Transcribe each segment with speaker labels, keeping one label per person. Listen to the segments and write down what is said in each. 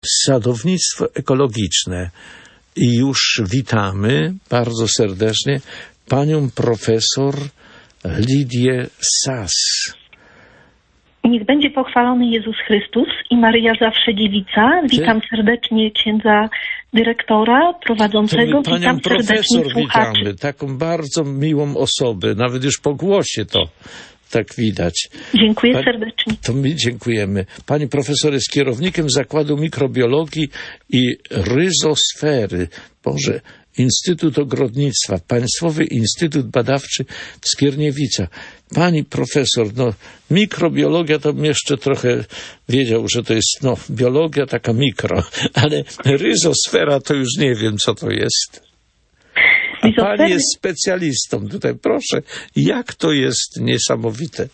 Speaker 1: sadownictwo ekologiczne. I już witamy bardzo serdecznie panią profesor Lidię Sas.
Speaker 2: Niech będzie pochwalony Jezus Chrystus i Maryja zawsze dziewica. Witam serdecznie księdza dyrektora prowadzącego.
Speaker 1: Panią profesor
Speaker 2: słuchaczy.
Speaker 1: witamy, taką bardzo miłą osobę, nawet już po głosie to tak widać.
Speaker 2: Dziękuję serdecznie.
Speaker 1: To my dziękujemy. Pani profesor jest kierownikiem Zakładu Mikrobiologii i Ryzosfery. Boże, Instytut Ogrodnictwa, Państwowy Instytut Badawczy w Skierniewicach. Pani profesor, mikrobiologia to bym jeszcze trochę wiedział, że to jest, biologia taka mikro, ale ryzosfera to już nie wiem, co to jest. A pani jest specjalistą tutaj, proszę, jak to jest niesamowite.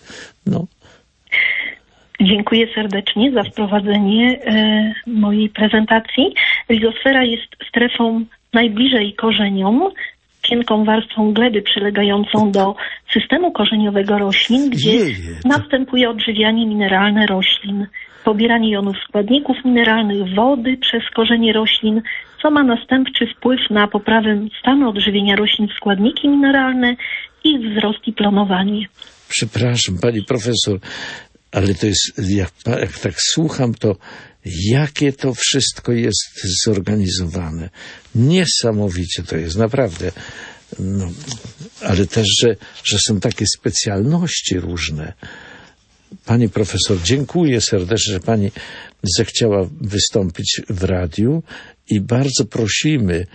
Speaker 2: Dziękuję serdecznie za wprowadzenie mojej prezentacji. Rizosfera jest strefą najbliżej korzeniom, cienką warstwą gleby przylegającą do systemu korzeniowego roślin, gdzie następuje odżywianie mineralne roślin, pobieranie jonów składników mineralnych, wody przez korzenie roślin, co ma następczy wpływ na poprawę stanu odżywienia roślin w składniki mineralne, ich wzrost i planowanie.
Speaker 1: Przepraszam, pani profesor, ale to jest, jak tak słucham, to jakie to wszystko jest zorganizowane. Niesamowicie to jest, naprawdę. Ale też, że są takie specjalności różne. Pani profesor, dziękuję serdecznie, że pani zechciała wystąpić w radiu i bardzo prosimy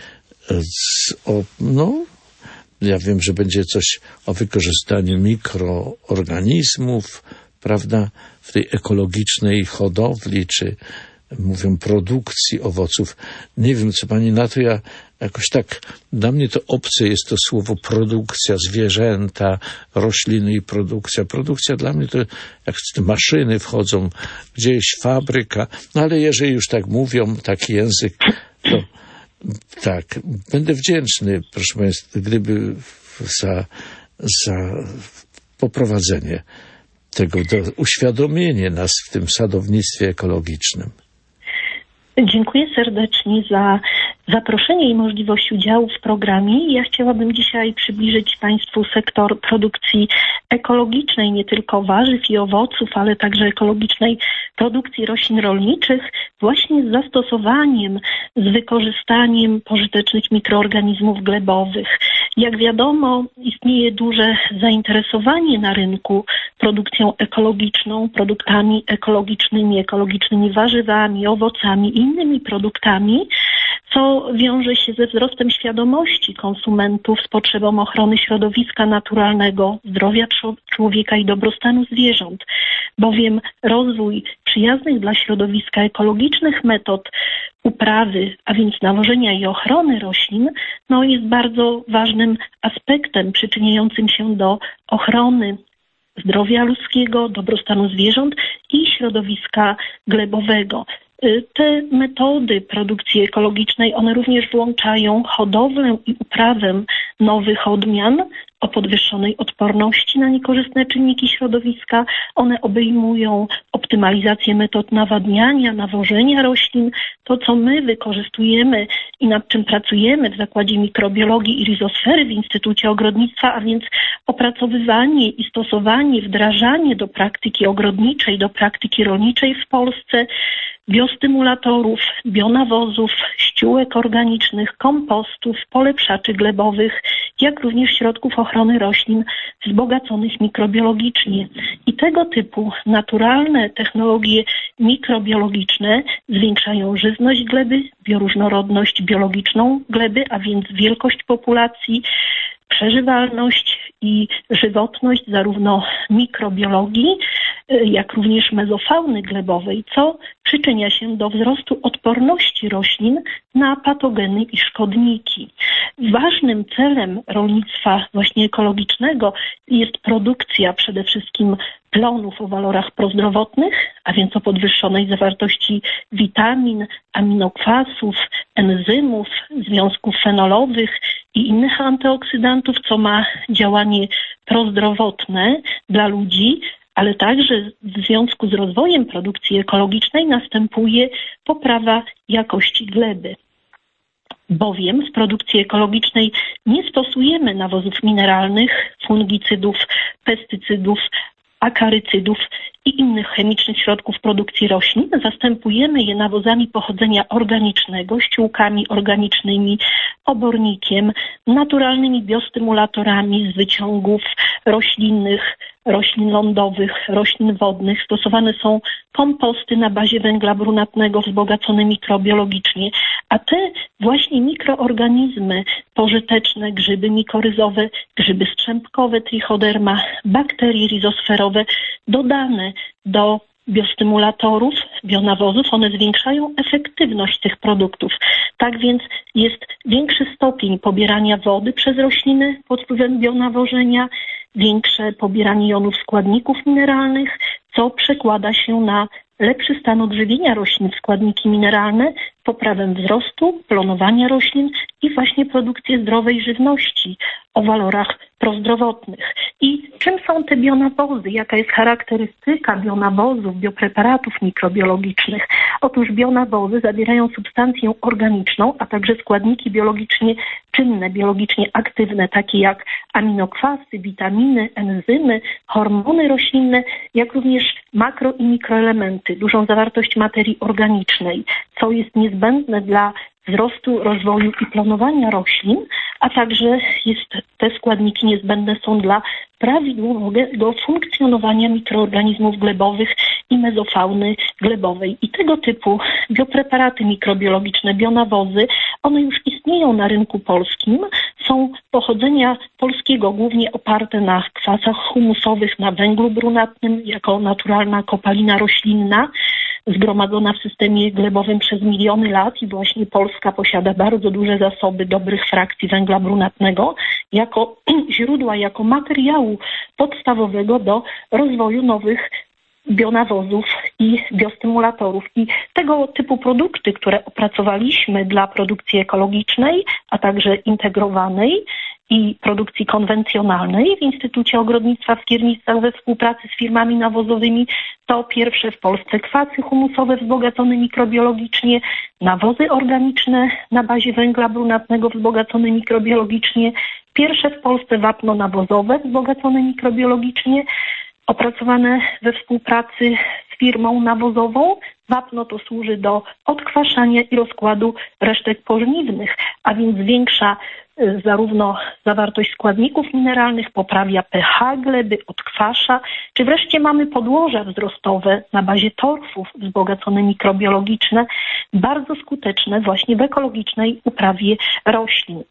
Speaker 1: ja wiem, że będzie coś o wykorzystaniu mikroorganizmów, prawda, w tej ekologicznej hodowli, czy mówią produkcji owoców. Nie wiem, co pani na to, ja jakoś tak, dla mnie to obce jest to słowo produkcja, zwierzęta, rośliny i produkcja. Produkcja dla mnie to jak te maszyny wchodzą, gdzieś fabryka, ale jeżeli już tak mówią, taki język, to tak, będę wdzięczny, proszę państwa, gdyby za poprowadzenie tego, uświadomienie nas w tym sadownictwie ekologicznym.
Speaker 2: Dziękuję serdecznie za zaproszenie i możliwość udziału w programie. Ja chciałabym dzisiaj przybliżyć Państwu sektor produkcji ekologicznej, nie tylko warzyw i owoców, ale także ekologicznej produkcji roślin rolniczych, właśnie z zastosowaniem, z wykorzystaniem pożytecznych mikroorganizmów glebowych. Jak wiadomo, istnieje duże zainteresowanie na rynku produkcją ekologiczną, produktami ekologicznymi warzywami, owocami i innymi produktami, co wiąże się ze wzrostem świadomości konsumentów z potrzebą ochrony środowiska naturalnego, zdrowia człowieka i dobrostanu zwierząt, bowiem rozwój przyjaznych dla środowiska ekologicznych metod uprawy, a więc nawożenia i ochrony roślin, jest bardzo ważnym aspektem przyczyniającym się do ochrony zdrowia ludzkiego, dobrostanu zwierząt i środowiska glebowego. Te metody produkcji ekologicznej, one również włączają hodowlę i uprawę nowych odmian o podwyższonej odporności na niekorzystne czynniki środowiska. One obejmują optymalizację metod nawadniania, nawożenia roślin. To, co my wykorzystujemy i nad czym pracujemy w Zakładzie Mikrobiologii i Rizosfery w Instytucie Ogrodnictwa, a więc opracowywanie i stosowanie, wdrażanie do praktyki ogrodniczej, do praktyki rolniczej w Polsce biostymulatorów, bionawozów, ściółek organicznych, kompostów, polepszaczy glebowych, jak również środków ochrony roślin wzbogaconych mikrobiologicznie. I tego typu naturalne technologie mikrobiologiczne zwiększają żyzność gleby, bioróżnorodność biologiczną gleby, a więc wielkość populacji, przeżywalność i żywotność zarówno mikrobiologii, jak również mezofauny glebowej, co przyczynia się do wzrostu odporności roślin na patogeny i szkodniki. Ważnym celem rolnictwa właśnie ekologicznego jest produkcja przede wszystkim plonów o walorach prozdrowotnych, a więc o podwyższonej zawartości witamin, aminokwasów, enzymów, związków fenolowych i innych antyoksydantów, co ma działanie prozdrowotne dla ludzi, ale także w związku z rozwojem produkcji ekologicznej następuje poprawa jakości gleby. Bowiem w produkcji ekologicznej nie stosujemy nawozów mineralnych, fungicydów, pestycydów, akarycydów i innych chemicznych środków produkcji roślin. Zastępujemy je nawozami pochodzenia organicznego, ściółkami organicznymi, obornikiem, naturalnymi biostymulatorami z wyciągów roślinnych, roślin lądowych, roślin wodnych. Stosowane są komposty na bazie węgla brunatnego wzbogacone mikrobiologicznie, a te właśnie mikroorganizmy pożyteczne, grzyby mikoryzowe, grzyby strzępkowe, trichoderma, bakterie rizosferowe dodane do biostymulatorów, bionawozów, one zwiększają efektywność tych produktów. Tak więc jest większy stopień pobierania wody przez rośliny pod wpływem bionawożenia, większe pobieranie jonów składników mineralnych, co przekłada się na lepszy stan odżywienia roślin w składniki mineralne, poprawę wzrostu, planowania roślin i właśnie produkcję zdrowej żywności o walorach prozdrowotnych. I czym są te bionawozy? Jaka jest charakterystyka bionawozów, biopreparatów mikrobiologicznych? Otóż bionawozy zawierają substancję organiczną, a także składniki biologicznie czynne, biologicznie aktywne, takie jak aminokwasy, witaminy, enzymy, hormony roślinne, jak również makro- i mikroelementy, dużą zawartość materii organicznej, co jest niezbędne dla wzrostu, rozwoju i planowania roślin, a także te składniki niezbędne są dla prawidłowego funkcjonowania mikroorganizmów glebowych i mezofauny glebowej. I tego typu biopreparaty mikrobiologiczne, bionawozy, one już istnieją na rynku polskim, są pochodzenia polskiego, głównie oparte na kwasach humusowych, na węglu brunatnym jako naturalna kopalina roślinna, zgromadzona w systemie glebowym przez miliony lat i właśnie Polska posiada bardzo duże zasoby dobrych frakcji węgla brunatnego jako źródła, jako materiału podstawowego do rozwoju nowych bionawozów i biostymulatorów. I tego typu produkty, które opracowaliśmy dla produkcji ekologicznej, a także integrowanej i produkcji konwencjonalnej w Instytucie Ogrodnictwa w Skierniewicach we współpracy z firmami nawozowymi, to pierwsze w Polsce kwasy humusowe wzbogacone mikrobiologicznie, nawozy organiczne na bazie węgla brunatnego wzbogacone mikrobiologicznie, pierwsze w Polsce wapno nawozowe wzbogacone mikrobiologicznie, opracowane we współpracy z firmą nawozową. Wapno to służy do odkwaszania i rozkładu resztek pożniwnych, a więc zwiększa zarówno zawartość składników mineralnych, poprawia pH gleby, odkwasza, czy wreszcie mamy podłoża wzrostowe na bazie torfów wzbogacone mikrobiologiczne, bardzo skuteczne właśnie w ekologicznej uprawie roślin.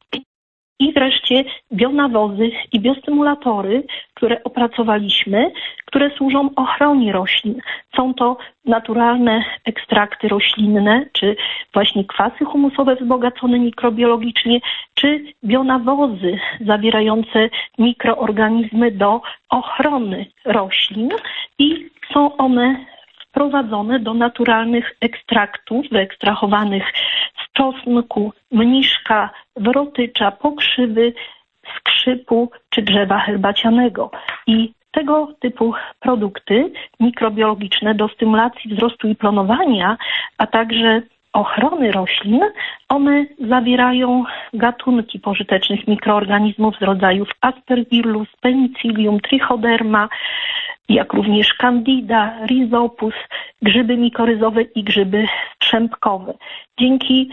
Speaker 2: I wreszcie bionawozy i biostymulatory, które opracowaliśmy, które służą ochronie roślin. Są to naturalne ekstrakty roślinne, czy właśnie kwasy humusowe wzbogacone mikrobiologicznie, czy bionawozy zawierające mikroorganizmy do ochrony roślin i są one wprowadzone do naturalnych ekstraktów wyekstrahowanych z czosnku, mniszka, wrotycza, pokrzywy, skrzypu czy drzewa herbacianego. I tego typu produkty mikrobiologiczne do stymulacji wzrostu i planowania, a także ochrony roślin, one zawierają gatunki pożytecznych mikroorganizmów z rodzajów Aspergillus, Penicillium, Trichoderma, jak również Candida, Rhizopus, grzyby mikoryzowe i grzyby strzępkowe. Dzięki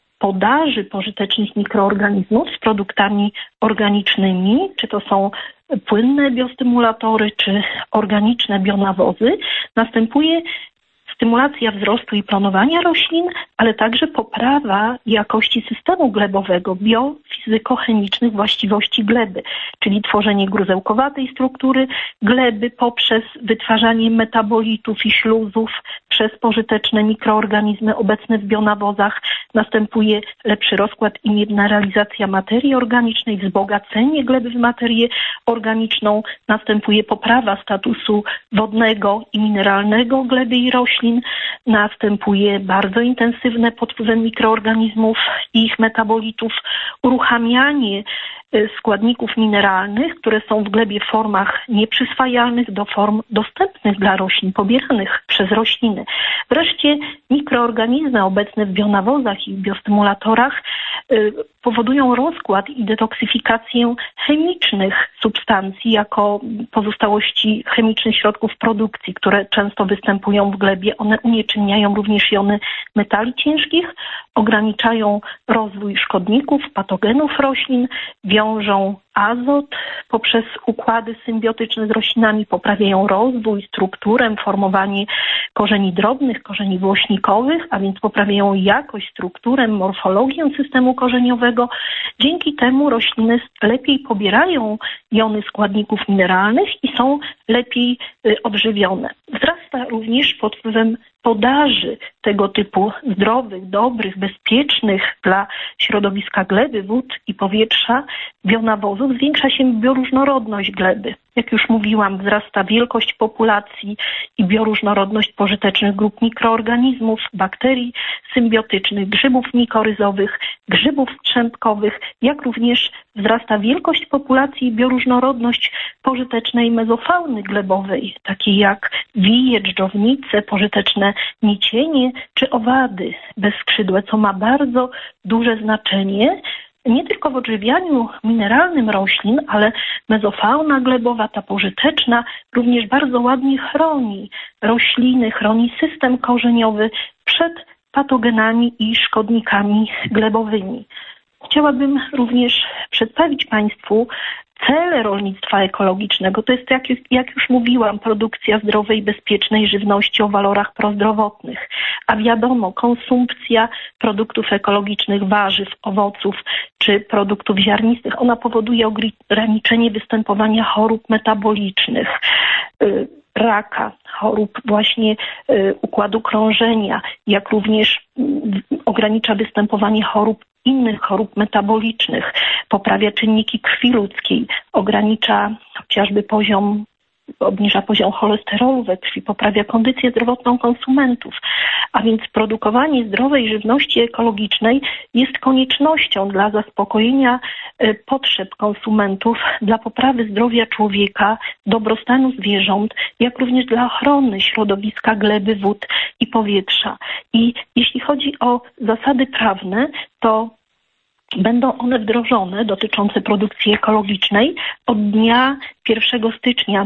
Speaker 2: podaży pożytecznych mikroorganizmów z produktami organicznymi, czy to są płynne biostymulatory, czy organiczne bionawozy, następuje stymulacja wzrostu i planowania roślin, ale także poprawa jakości systemu glebowego, biofizykochemicznych właściwości gleby, czyli tworzenie gruzełkowatej struktury gleby poprzez wytwarzanie metabolitów i śluzów przez pożyteczne mikroorganizmy obecne w bionawozach. Następuje lepszy rozkład i mineralizacja materii organicznej, wzbogacenie gleby w materię organiczną, następuje poprawa statusu wodnego i mineralnego gleby i roślin, następuje bardzo intensywne pod wpływem mikroorganizmów i ich metabolitów uruchamianie składników mineralnych, które są w glebie w formach nieprzyswajalnych do form dostępnych dla roślin, pobieranych przez rośliny. Wreszcie mikroorganizmy obecne w bionawozach i biostymulatorach powodują rozkład i detoksyfikację chemicznych substancji jako pozostałości chemicznych środków produkcji, które często występują w glebie. One unieczynniają również jony metali ciężkich, ograniczają rozwój szkodników, patogenów roślin, wiążą azot poprzez układy symbiotyczne z roślinami, poprawiają rozwój, strukturę, formowanie korzeni drobnych, korzeni włośnikowych, a więc poprawiają jakość, strukturę, morfologię systemu korzeniowego. Dzięki temu rośliny lepiej pobierają jony składników mineralnych i są lepiej odżywione. Wzrasta również pod wpływem podaży tego typu zdrowych, dobrych, bezpiecznych dla środowiska gleby, wód i powietrza bionawozów, zwiększa się bioróżnorodność gleby. Jak już mówiłam, wzrasta wielkość populacji i bioróżnorodność pożytecznych grup mikroorganizmów, bakterii symbiotycznych, grzybów mikoryzowych, grzybów strzępkowych, jak również wzrasta wielkość populacji i bioróżnorodność pożytecznej mezofauny glebowej, takiej jak wije, dżdżownice, pożyteczne nicienie czy owady bezskrzydłe, co ma bardzo duże znaczenie nie tylko w odżywianiu mineralnym roślin, ale mezofauna glebowa, ta pożyteczna, również bardzo ładnie chroni rośliny, chroni system korzeniowy przed patogenami i szkodnikami glebowymi. Chciałabym również przedstawić Państwu cele rolnictwa ekologicznego. To jest, jak już mówiłam, produkcja zdrowej, bezpiecznej żywności o walorach prozdrowotnych. A wiadomo, konsumpcja produktów ekologicznych, warzyw, owoców czy produktów ziarnistych, ona powoduje ograniczenie występowania chorób metabolicznych, raka, chorób właśnie układu krążenia, jak również ogranicza występowanie innych chorób metabolicznych, poprawia czynniki krwi ludzkiej, obniża poziom cholesterolu we krwi, poprawia kondycję zdrowotną konsumentów. A więc produkowanie zdrowej żywności ekologicznej jest koniecznością dla zaspokojenia potrzeb konsumentów, dla poprawy zdrowia człowieka, dobrostanu zwierząt, jak również dla ochrony środowiska gleby, wód i powietrza. I jeśli chodzi o zasady prawne, to będą one wdrożone dotyczące produkcji ekologicznej od dnia 1 stycznia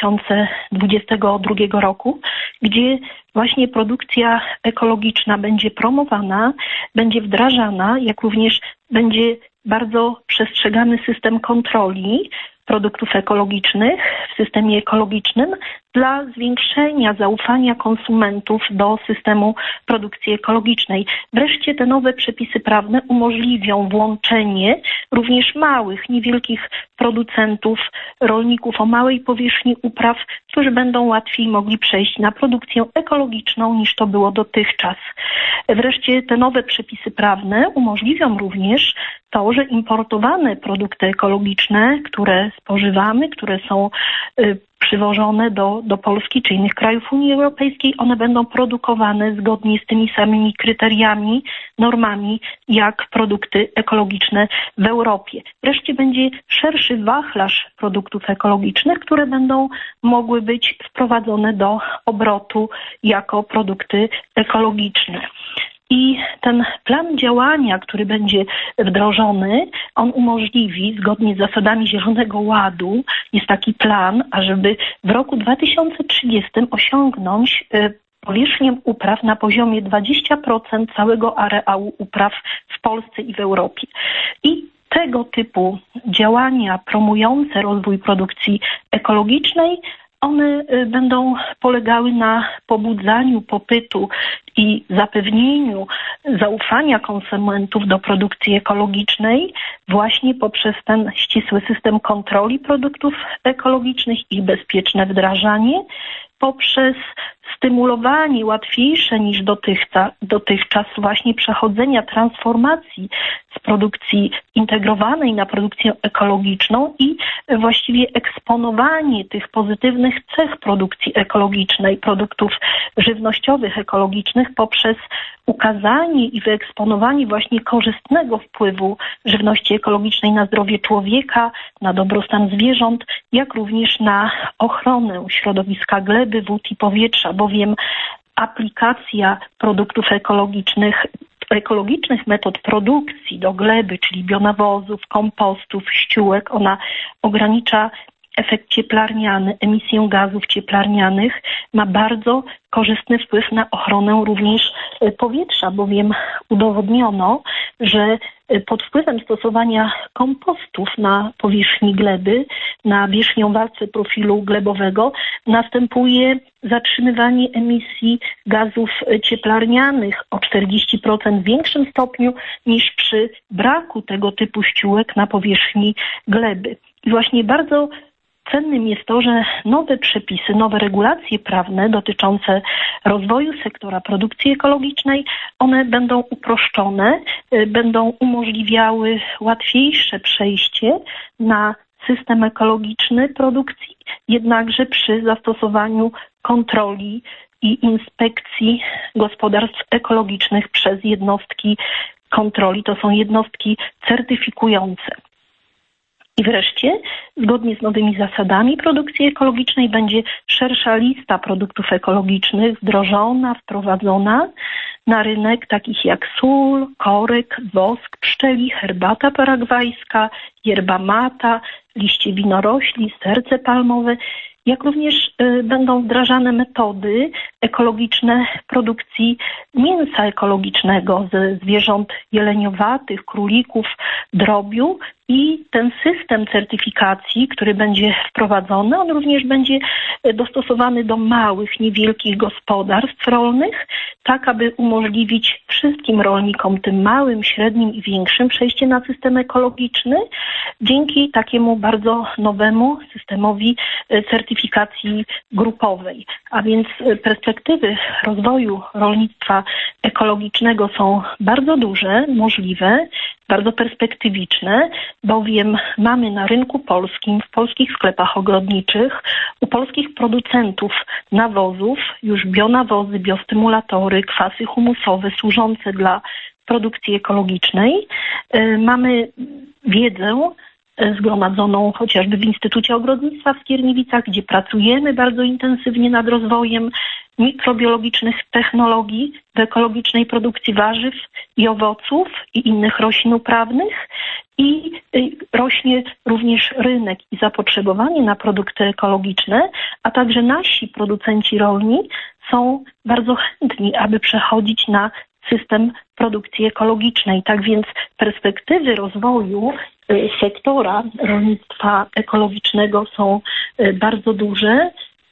Speaker 2: 2022 roku, gdzie właśnie produkcja ekologiczna będzie promowana, będzie wdrażana, jak również będzie bardzo przestrzegany system kontroli produktów ekologicznych w systemie ekologicznym dla zwiększenia zaufania konsumentów do systemu produkcji ekologicznej. Wreszcie te nowe przepisy prawne umożliwią włączenie również małych, niewielkich producentów, rolników o małej powierzchni upraw, którzy będą łatwiej mogli przejść na produkcję ekologiczną niż to było dotychczas. Wreszcie te nowe przepisy prawne umożliwią również to, że importowane produkty ekologiczne, które spożywamy, które są przywożone do Polski czy innych krajów Unii Europejskiej, one będą produkowane zgodnie z tymi samymi kryteriami, normami, jak produkty ekologiczne w Europie. Wreszcie będzie szerszy wachlarz produktów ekologicznych, które będą mogły być wprowadzone do obrotu jako produkty ekologiczne. I ten plan działania, który będzie wdrożony, on umożliwi, zgodnie z zasadami Zielonego Ładu, jest taki plan, ażeby w roku 2030 osiągnąć powierzchnię upraw na poziomie 20% całego areału upraw w Polsce i w Europie. I tego typu działania promujące rozwój produkcji ekologicznej, one będą polegały na pobudzaniu popytu i zapewnieniu zaufania konsumentów do produkcji ekologicznej właśnie poprzez ten ścisły system kontroli produktów ekologicznych, ich bezpieczne wdrażanie, poprzez stymulowanie łatwiejsze niż dotychczas właśnie przechodzenia transformacji z produkcji integrowanej na produkcję ekologiczną i właściwie eksponowanie tych pozytywnych cech produkcji ekologicznej, produktów żywnościowych ekologicznych poprzez ukazanie i wyeksponowanie właśnie korzystnego wpływu żywności ekologicznej na zdrowie człowieka, na dobrostan zwierząt, jak również na ochronę środowiska gleby, wód i powietrza, bowiem aplikacja produktów ekologicznych metod produkcji do gleby, czyli bionawozów, kompostów, ściółek, ona ogranicza efekt cieplarniany, emisję gazów cieplarnianych, ma bardzo korzystny wpływ na ochronę również powietrza, bowiem udowodniono, że pod wpływem stosowania kompostów na powierzchni gleby, na wierzchnią profilu glebowego następuje zatrzymywanie emisji gazów cieplarnianych o 40% w większym stopniu niż przy braku tego typu ściółek na powierzchni gleby. I właśnie bardzo cennym jest to, że nowe przepisy, nowe regulacje prawne dotyczące rozwoju sektora produkcji ekologicznej, one będą uproszczone, będą umożliwiały łatwiejsze przejście na system ekologiczny produkcji, jednakże przy zastosowaniu kontroli i inspekcji gospodarstw ekologicznych przez jednostki kontroli. To są jednostki certyfikujące. I wreszcie, zgodnie z nowymi zasadami produkcji ekologicznej będzie szersza lista produktów ekologicznych wdrożona, wprowadzona na rynek, takich jak sól, korek, wosk pszczeli, herbata paragwajska, yerba mata, liście winorośli, serce palmowe, jak również będą wdrażane metody ekologiczne produkcji mięsa ekologicznego ze zwierząt jeleniowatych, królików, drobiu i ten system certyfikacji, który będzie wprowadzony, on również będzie dostosowany do małych, niewielkich gospodarstw rolnych, tak aby umożliwić wszystkim rolnikom, tym małym, średnim i większym, przejście na system ekologiczny dzięki takiemu bardzo nowemu systemowi certyfikacji grupowej. A więc perspektywy rozwoju rolnictwa ekologicznego są bardzo duże, możliwe, bardzo perspektywiczne, bowiem mamy na rynku polskim, w polskich sklepach ogrodniczych, u polskich producentów nawozów już bionawozy, biostymulatory, kwasy humusowe służące dla produkcji ekologicznej. Mamy wiedzę zgromadzoną chociażby w Instytucie Ogrodnictwa w Skierniewicach, gdzie pracujemy bardzo intensywnie nad rozwojem mikrobiologicznych technologii w ekologicznej produkcji warzyw i owoców i innych roślin uprawnych i rośnie również rynek i zapotrzebowanie na produkty ekologiczne, a także nasi producenci rolni są bardzo chętni, aby przechodzić na system produkcji ekologicznej. Tak więc perspektywy rozwoju sektora rolnictwa ekologicznego są bardzo duże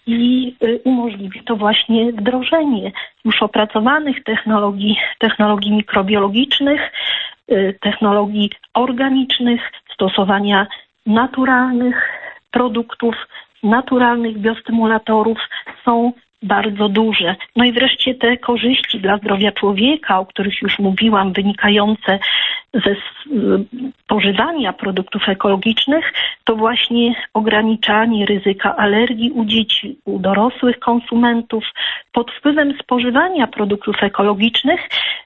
Speaker 2: i umożliwi to właśnie wdrożenie już opracowanych technologii mikrobiologicznych, technologii organicznych, stosowania naturalnych produktów, naturalnych biostymulatorów są bardzo duże. No i wreszcie te korzyści dla zdrowia człowieka, o których już mówiłam, wynikające ze spożywania produktów ekologicznych, to właśnie ograniczanie ryzyka alergii u dzieci, u dorosłych konsumentów. Pod wpływem spożywania produktów ekologicznych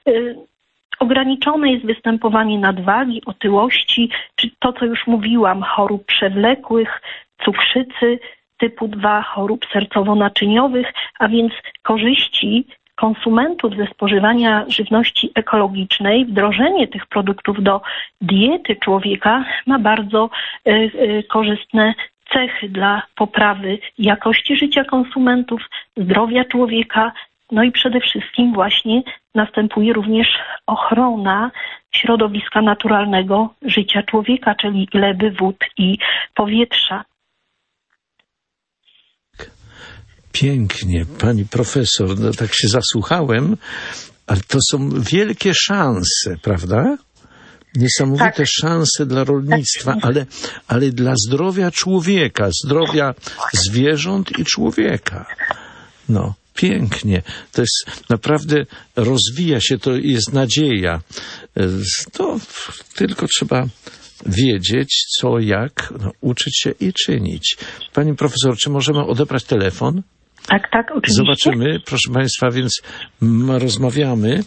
Speaker 2: ograniczone jest występowanie nadwagi, otyłości, czy to, co już mówiłam, chorób przewlekłych, cukrzycy typu 2, chorób sercowo-naczyniowych, a więc korzyści konsumentów ze spożywania żywności ekologicznej, wdrożenie tych produktów do diety człowieka ma bardzo korzystne cechy dla poprawy jakości życia konsumentów, zdrowia człowieka, no i przede wszystkim właśnie następuje również ochrona środowiska naturalnego życia człowieka, czyli gleby, wód i powietrza.
Speaker 1: Pięknie, pani profesor, no tak się zasłuchałem, ale to są wielkie szanse, prawda? Niesamowite szanse dla rolnictwa, ale dla zdrowia człowieka, zdrowia zwierząt i człowieka. No, pięknie. To jest naprawdę, rozwija się, to jest nadzieja. To tylko trzeba wiedzieć, co, jak, uczyć się i czynić. Pani profesor, czy możemy odebrać telefon?
Speaker 2: Tak, oczywiście.
Speaker 1: Zobaczymy, proszę Państwa, więc rozmawiamy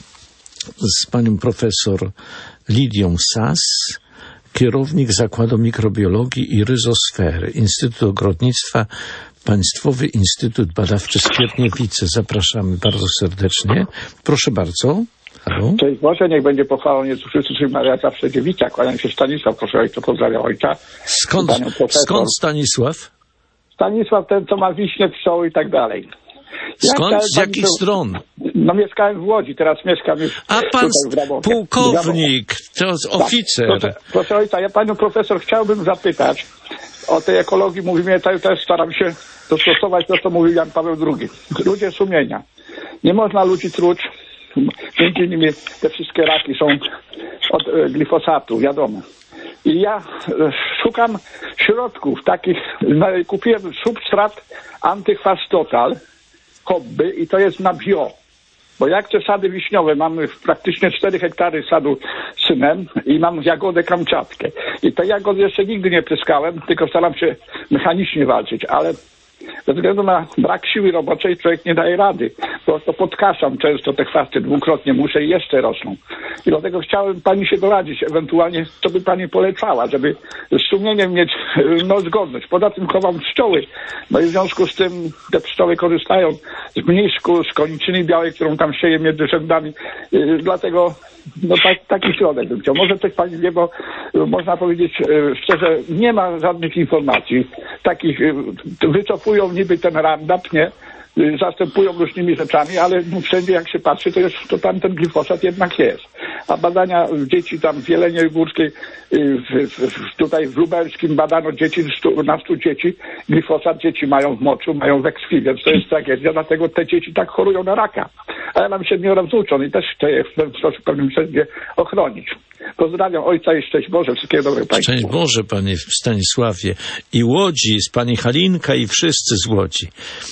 Speaker 1: z panią profesor Lidią Sas, kierownik Zakładu Mikrobiologii i Ryzosfery, Instytut Ogrodnictwa, Państwowy Instytut Badawczy Skierniewice. Zapraszamy bardzo serdecznie. Proszę bardzo. Halo.
Speaker 3: Cześć Boże, niech będzie pochwalony Jezus Chrystus i Maria zawsze dziewica. Kłaniam się Stanisław, proszę ojca, pozdrawiam ojca.
Speaker 1: Skąd Stanisław?
Speaker 3: Stanisław, ten co ma wiśnie, pszczoły i tak dalej.
Speaker 1: Skąd? Z jakich stron?
Speaker 3: No mieszkałem w Łodzi, teraz mieszkam już
Speaker 1: A pan
Speaker 3: tutaj w
Speaker 1: pułkownik, to jest oficer.
Speaker 3: Tak, proszę ojca, ja panią profesor chciałbym zapytać o tej ekologii. Mówimy, też staram się dostosować to, co mówił Jan Paweł II. Ludzie sumienia. Nie można ludzi truć. Między innymi te wszystkie raki są od glifosatu, wiadomo. I ja szukam środków takich, kupiłem substrat antychwast total, hobby, i to jest na bio. Bo jak te sady wiśniowe, mamy praktycznie 4 hektary sadu z synem i mam jagodę kamczatkę. I te jagody jeszcze nigdy nie pryskałem, tylko staram się mechanicznie walczyć, ale ze względu na brak siły roboczej człowiek nie daje rady. Bo to podkaszam często te chwasty, dwukrotnie muszę i jeszcze rosną. I dlatego chciałem pani się doradzić, ewentualnie co by pani polecała, żeby z sumieniem mieć zgodność. Poza tym chowam pszczoły. No i w związku z tym te pszczoły korzystają z mniszku, z koniczyny białej, którą tam sieję między rzędami. Dlatego taki środek bym chciał. Może coś pani wie, bo można powiedzieć szczerze, nie ma żadnych informacji takich, wycofują niby ten Roundup, nie? Zastępują różnymi rzeczami, ale wszędzie jak się patrzy, to tam ten glifosat jednak jest. A badania dzieci tam w Jeleniej Górskiej, tutaj w Lubelskim badano dzieci, na 100 dzieci, glifosat dzieci mają w moczu, mają we krwi, więc to jest tragedia, dlatego te dzieci tak chorują na raka. A ja mam 7 wnucząt i też chcę je w pewnym sensie ochronić. Pozdrawiam ojca i szczęść Boże, wszystkiego dobrego państwu.
Speaker 1: Szczęść Boże, panie Stanisławie. I Łodzi, z pani Halinka i wszyscy z Łodzi.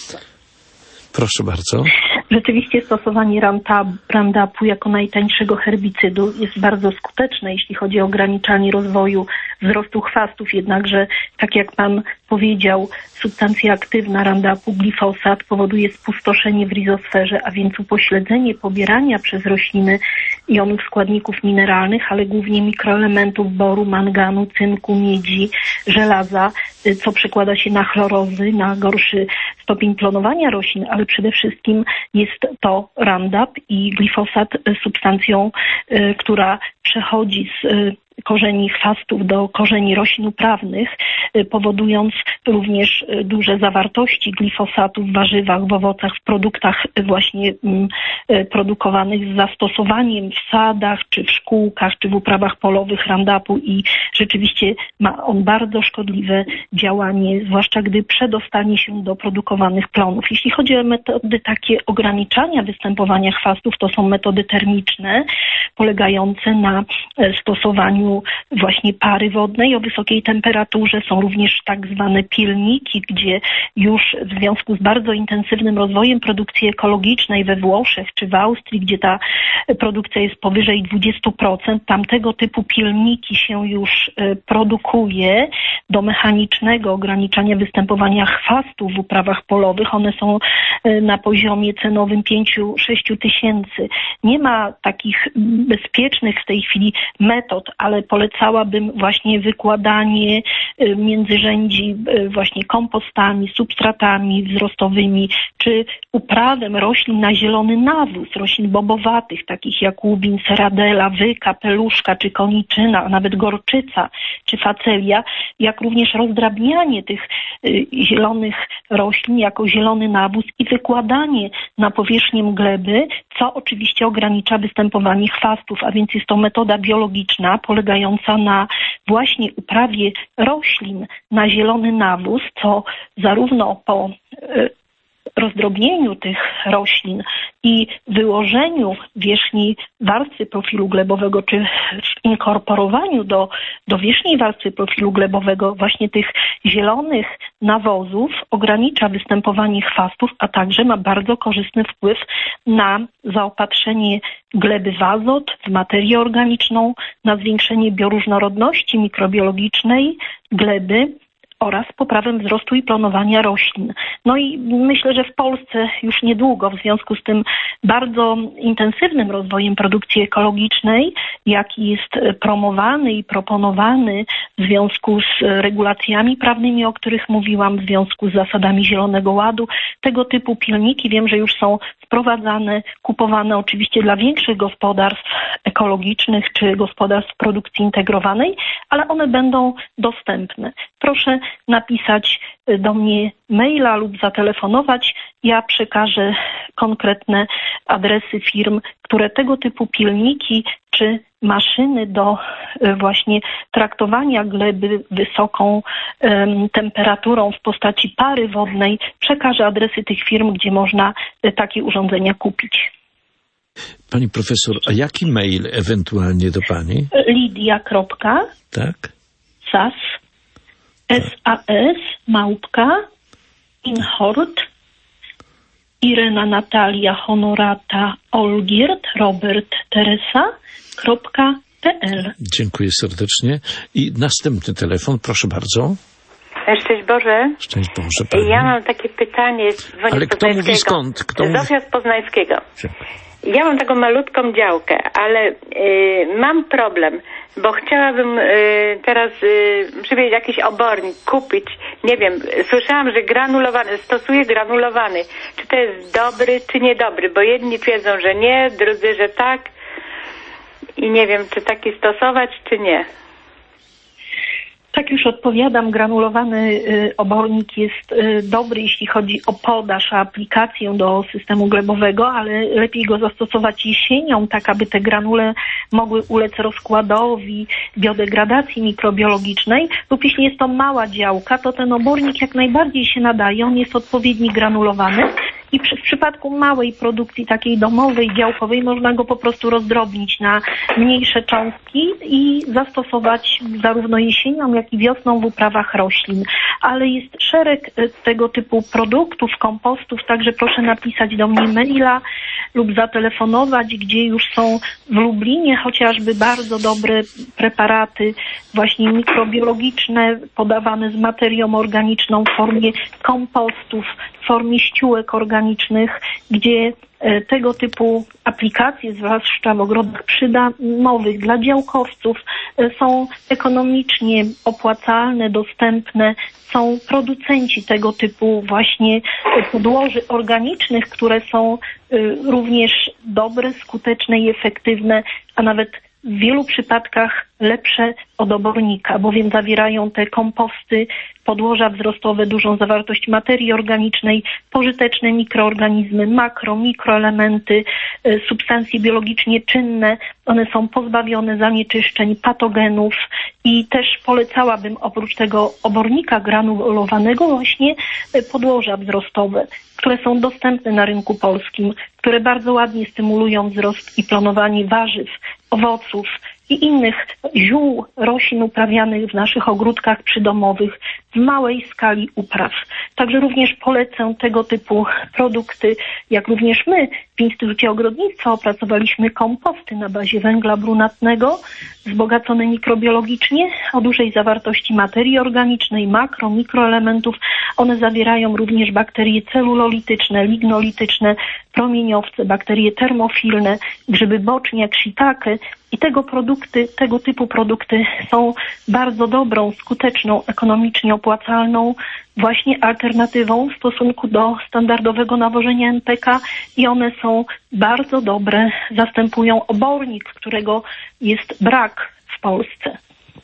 Speaker 1: Proszę bardzo.
Speaker 2: Rzeczywiście stosowanie Roundupu jako najtańszego herbicydu jest bardzo skuteczne, jeśli chodzi o ograniczanie rozwoju wzrostu chwastów. Jednakże, tak jak pan powiedział, substancja aktywna Roundupu, glifosat, powoduje spustoszenie w rizosferze, a więc upośledzenie pobierania przez rośliny jonów składników mineralnych, ale głównie mikroelementów boru, manganu, cynku, miedzi, żelaza, co przekłada się na chlorozy, na gorszy stopień klonowania roślin, ale przede wszystkim jest to Roundup i glifosat substancją, która przechodzi z korzeni chwastów do korzeni roślin uprawnych, powodując również duże zawartości glifosatu w warzywach, w owocach, w produktach właśnie produkowanych z zastosowaniem w sadach, czy w szkółkach, czy w uprawach polowych Roundupu i rzeczywiście ma on bardzo szkodliwe działanie, zwłaszcza gdy przedostanie się do produkowanych plonów. Jeśli chodzi o metody takie ograniczania występowania chwastów, to są metody termiczne, polegające na stosowaniu właśnie pary wodnej o wysokiej temperaturze. Są również tak zwane pilniki, gdzie już w związku z bardzo intensywnym rozwojem produkcji ekologicznej we Włoszech czy w Austrii, gdzie ta produkcja jest powyżej 20%, tamtego typu pilniki się już produkuje do mechanicznego ograniczania występowania chwastów w uprawach polowych. One są na poziomie cenowym 5-6 tysięcy. Nie ma takich bezpiecznych w tej chwili metod, ale polecałabym właśnie wykładanie międzyrzędzi właśnie kompostami, substratami wzrostowymi, czy uprawę roślin na zielony nawóz, roślin bobowatych, takich jak łubin, seradela, wyka, peluszka, czy koniczyna, a nawet gorczyca, czy facelia, jak również rozdrabnianie tych zielonych roślin jako zielony nawóz i wykładanie na powierzchnię gleby, co oczywiście ogranicza występowanie chwastów, a więc jest to metoda biologiczna polegająca na właśnie uprawie roślin na zielony nawóz, co zarówno po rozdrobnieniu tych roślin i wyłożeniu wierzchniej warstwy profilu glebowego, czy w inkorporowaniu do wierzchniej warstwy profilu glebowego właśnie tych zielonych nawozów ogranicza występowanie chwastów, a także ma bardzo korzystny wpływ na zaopatrzenie gleby w azot, w materię organiczną, na zwiększenie bioróżnorodności mikrobiologicznej gleby oraz poprawę wzrostu i planowania roślin. No i myślę, że w Polsce już niedługo w związku z tym bardzo intensywnym rozwojem produkcji ekologicznej, jaki jest promowany i proponowany w związku z regulacjami prawnymi, o których mówiłam, w związku z zasadami Zielonego Ładu, tego typu pilniki wiem, że już są sprowadzane, kupowane oczywiście dla większych gospodarstw ekologicznych czy gospodarstw produkcji integrowanej, ale one będą dostępne. Proszę napisać do mnie maila lub zatelefonować. Ja przekażę konkretne adresy firm, które tego typu pilniki czy maszyny do właśnie traktowania gleby wysoką temperaturą w postaci pary wodnej. Przekażę adresy tych firm, gdzie można takie urządzenia kupić.
Speaker 1: Pani profesor, a jaki mail ewentualnie do pani?
Speaker 2: Lidia.
Speaker 1: Tak.
Speaker 2: SAS Inhort Irena Natalia Honorata Olgierd Robert Teresa.pl.
Speaker 1: Dziękuję serdecznie. I następny telefon, proszę bardzo.
Speaker 4: Szczęść Boże.
Speaker 1: Szczęść Boże, pani.
Speaker 4: Ja mam takie pytanie.
Speaker 1: Ale kto mówi skąd?
Speaker 4: Zofia z Poznańskiego. Ja mam taką malutką działkę, ale mam problem, bo chciałabym teraz przywieźć jakiś obornik, kupić, nie wiem, słyszałam, że granulowany, stosuję granulowany. Czy to jest dobry, czy niedobry? Bo jedni twierdzą, że nie, drudzy, że tak. I nie wiem, czy taki stosować, czy nie.
Speaker 2: Tak już odpowiadam, granulowany obornik jest dobry, jeśli chodzi o podaż, aplikację do systemu glebowego, ale lepiej go zastosować jesienią, tak aby te granule mogły ulec rozkładowi, biodegradacji mikrobiologicznej, lub jeśli jest to mała działka, to ten obornik jak najbardziej się nadaje, on jest odpowiednio granulowany. I w przypadku małej produkcji takiej domowej, działkowej można go po prostu rozdrobnić na mniejsze cząstki i zastosować zarówno jesienią, jak i wiosną w uprawach roślin. Ale jest szereg tego typu produktów, kompostów, także proszę napisać do mnie maila lub zatelefonować, gdzie już są w Lublinie chociażby bardzo dobre preparaty właśnie mikrobiologiczne, podawane z materią organiczną w formie kompostów, w formie ściółek organicznych, gdzie tego typu aplikacje, zwłaszcza w ogrodach przydomowych dla działkowców, są ekonomicznie opłacalne, dostępne. Są producenci tego typu właśnie podłoży organicznych, które są również dobre, skuteczne i efektywne, a nawet w wielu przypadkach lepsze od obornika, bowiem zawierają te komposty, podłoża wzrostowe, dużą zawartość materii organicznej, pożyteczne mikroorganizmy, mikroelementy, substancje biologicznie czynne. One są pozbawione zanieczyszczeń, patogenów i też polecałabym oprócz tego obornika granulowanego właśnie podłoża wzrostowe, które są dostępne na rynku polskim, które bardzo ładnie stymulują wzrost i planowanie warzyw, owoców i innych ziół, roślin uprawianych w naszych ogródkach przydomowych w małej skali upraw. Także również polecę tego typu produkty, jak również my w Instytucie Ogrodnictwa opracowaliśmy komposty na bazie węgla brunatnego, wzbogacone mikrobiologicznie, o dużej zawartości materii organicznej, mikroelementów. One zawierają również bakterie celulolityczne, lignolityczne, promieniowce, bakterie termofilne, grzyby boczne jak shiitake. I tego typu produkty są bardzo dobrą, skuteczną, ekonomicznie opłacalną właśnie alternatywą w stosunku do standardowego nawożenia NPK i one są bardzo dobre, zastępują obornik, którego jest brak w Polsce.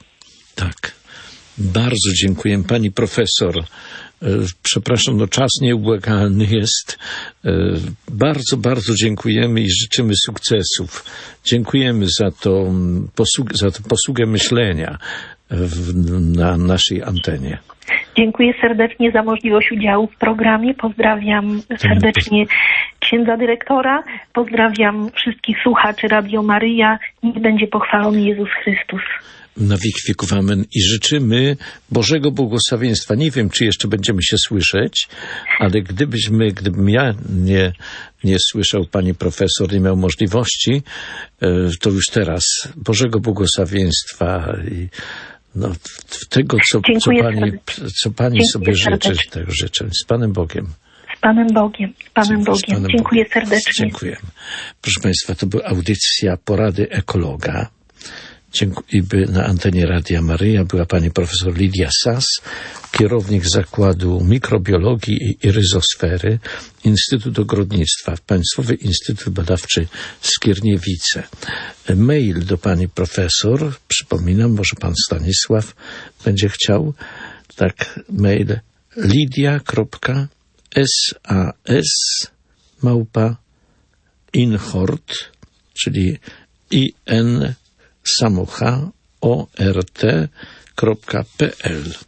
Speaker 1: Tak. Bardzo dziękuję pani profesor. Przepraszam, czas nieubłagany jest. Bardzo, bardzo dziękujemy i życzymy sukcesów. Dziękujemy za tę posługę myślenia. na naszej antenie.
Speaker 2: Dziękuję serdecznie za możliwość udziału w programie. Pozdrawiam serdecznie księdza dyrektora. Pozdrawiam wszystkich słuchaczy Radio Maryja. Niech będzie pochwalony Jezus Chrystus.
Speaker 1: Na wieki wieków amen. I życzymy Bożego błogosławieństwa. Nie wiem, czy jeszcze będziemy się słyszeć, ale gdybym ja nie słyszał, pani profesor, nie miał możliwości, to już teraz Bożego błogosławieństwa i tego, co pani sobie życzy, tego życzę. Z Panem Bogiem.
Speaker 2: Z Panem Bogiem. Z Panem Bogiem. Dziękuję serdecznie.
Speaker 1: Dziękuję. Proszę Państwa, to była audycja Porady Ekologa. I na antenie Radia Maryja była pani profesor Lidia Sas, kierownik Zakładu Mikrobiologii i Ryzosfery Instytutu Ogrodnictwa, Państwowy Instytut Badawczy Skierniewice. Mail do pani profesor, przypominam, może pan Stanisław będzie chciał, tak, mail lidia.sas@inhort, czyli IN samocha ort.pl.